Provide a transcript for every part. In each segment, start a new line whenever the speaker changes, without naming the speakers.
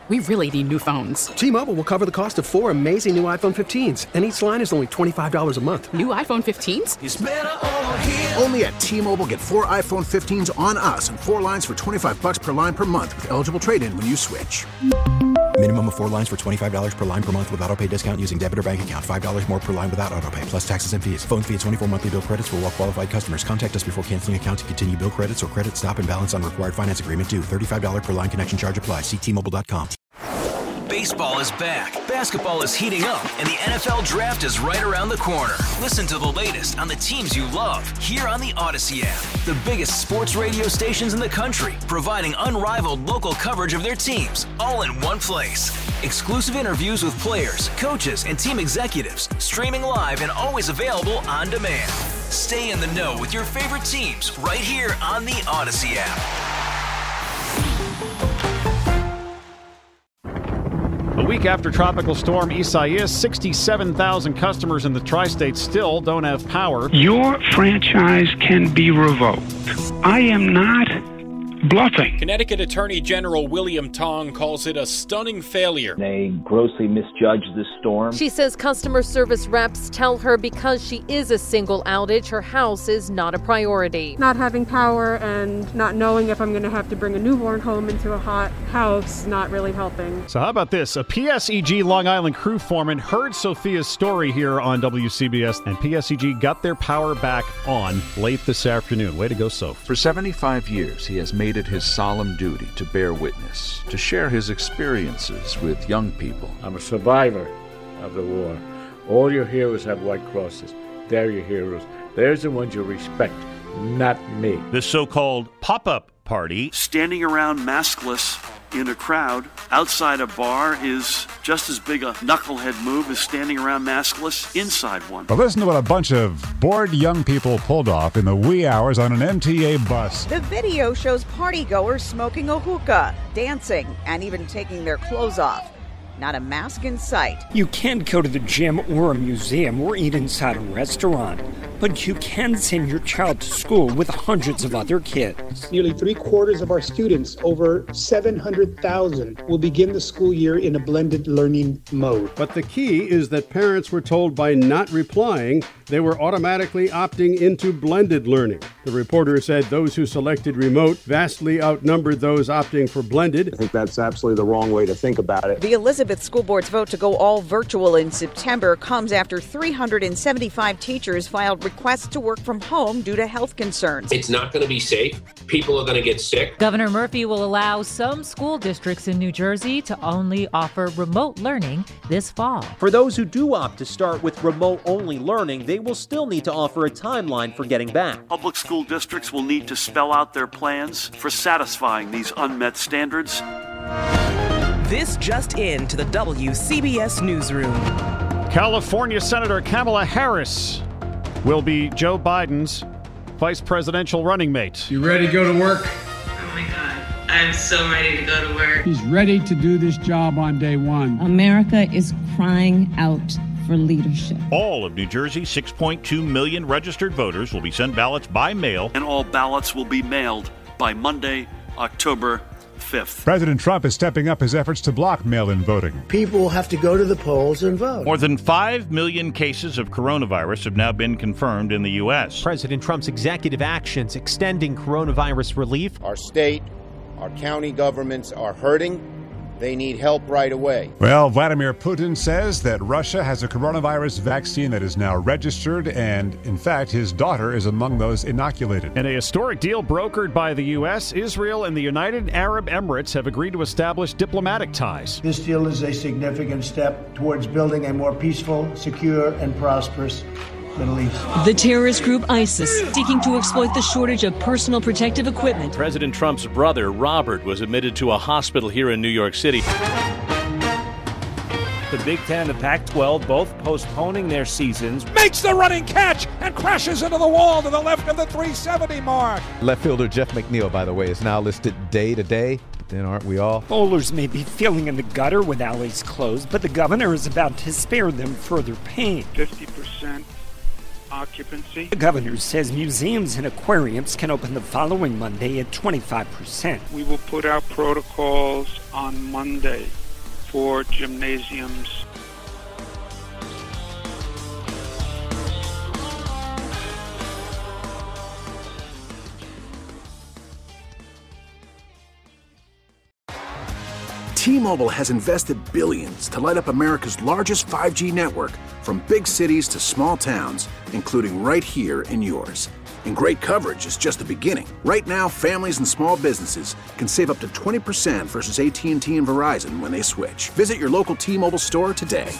We really need new phones.
T-Mobile will cover the cost of 4 amazing new iPhone 15s, and each line is only $25 a month.
New iPhone 15s?
It's better over here.
Only at T-Mobile, get 4 iPhone 15s on us and 4 lines for $25 per line per month with eligible trade-in when you switch.
Minimum of 4 lines for $25 per line per month with autopay discount using debit or bank account. $5 more per line without autopay, plus taxes and fees. Phone fee at 24 monthly bill credits for well-qualified customers. Contact us before canceling account to continue bill credits or credit stop and balance on required finance agreement due. $35 per line connection charge applies. See T-Mobile.com.
Baseball is back, basketball is heating up, and the NFL Draft is right around the corner. Listen to the latest on the teams you love here on the Odyssey app. The biggest sports radio stations in the country, providing unrivaled local coverage of their teams, all in one place. Exclusive interviews with players, coaches, and team executives, streaming live and always available on demand. Stay in the know with your favorite teams right here on the Odyssey app.
A week after Tropical Storm Isaias, 67,000 customers in the tri-state still don't have power.
Your franchise can be revoked. I am not bluffing.
Connecticut Attorney General William Tong calls it a stunning failure.
They grossly misjudged this storm.
She says customer service reps tell her because she is a single outage, her house is not a priority.
Not having power and not knowing if I'm going to have to bring a newborn home into a hot house, not really helping.
So how about this? A PSEG Long Island crew foreman heard Sophia's story here on WCBS, and PSEG got their power back on late this afternoon. Way to go, Soph.
For 75 years, he has made it his solemn duty to bear witness, to share his experiences with young people.
I'm a survivor of the war. All your heroes have white crosses. They're your heroes. There's the ones you respect, not me.
This so-called pop-up party,
standing around maskless in a crowd outside a bar, is just as big a knucklehead move as standing around maskless inside one.
But listen to what a bunch of bored young people pulled off in the wee hours on an MTA bus.
The video shows partygoers smoking a hookah, dancing, and even taking their clothes off. Not a mask in sight.
You can't go to the gym or a museum or eat inside a restaurant, but you can send your child to school with hundreds of other kids.
Nearly 3/4 of our students, over 700,000, will begin the school year in a blended learning mode.
But the key is that parents were told by not replying they were automatically opting into blended learning. The reporter said those who selected remote vastly outnumbered those opting for blended.
I think that's absolutely the wrong way to think about it.
The Elizabeth School Board's vote to go all virtual in September comes after 375 teachers filed requests to work from home due to health concerns.
It's not going to be safe. People are going to get sick.
Governor Murphy will allow some school districts in New Jersey to only offer remote learning this fall.
For those who do opt to start with remote-only learning, they will still need to offer a timeline for getting back.
Public school districts will need to spell out their plans for satisfying these unmet standards.
This just in to the WCBS Newsroom.
California Senator Kamala Harris will be Joe Biden's vice presidential running mate.
You ready to go to work?
Oh my God, I'm so ready to go to work.
He's ready to do this job on day one.
America is crying out for leadership.
All of New Jersey's 6.2 million registered voters will be sent ballots by mail.
And all ballots will be mailed by Monday, October 5th.
President Trump is stepping up his efforts to block mail-in voting.
People have to go to the polls and vote.
More than 5 million cases of coronavirus have now been confirmed in the U.S.
President Trump's executive actions extending coronavirus relief.
Our state, our county governments are hurting. They need help right away.
Well, Vladimir Putin says that Russia has a coronavirus vaccine that is now registered, and in fact, his daughter is among those inoculated.
In a historic deal brokered by the U.S., Israel and the United Arab Emirates have agreed to establish diplomatic ties.
This deal is a significant step towards building a more peaceful, secure, and prosperous Middle East.
The terrorist group ISIS seeking to exploit the shortage of personal protective equipment.
President Trump's brother, Robert, was admitted to a hospital here in New York City.
The Big Ten and the Pac-12 both postponing their seasons.
Makes the running catch and crashes into the wall to the left of the 370 mark.
Left fielder Jeff McNeil, by the way, is now listed day to day. Then aren't we all?
Bowlers may be feeling in the gutter with alleys closed, but the governor is about to spare them further pain.
50%
occupancy.
The governor says museums and aquariums can open the following Monday at 25%.
We will put out protocols on Monday for gymnasiums.
T-Mobile has invested billions to light up America's largest 5G network, from big cities to small towns, including right here in yours. And great coverage is just the beginning. Right now, families and small businesses can save up to 20% versus AT&T and Verizon when they switch. Visit your local T-Mobile store today.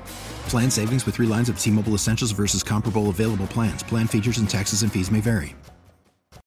Plan savings with 3 lines of T-Mobile Essentials versus comparable available plans. Plan features and taxes and fees may vary.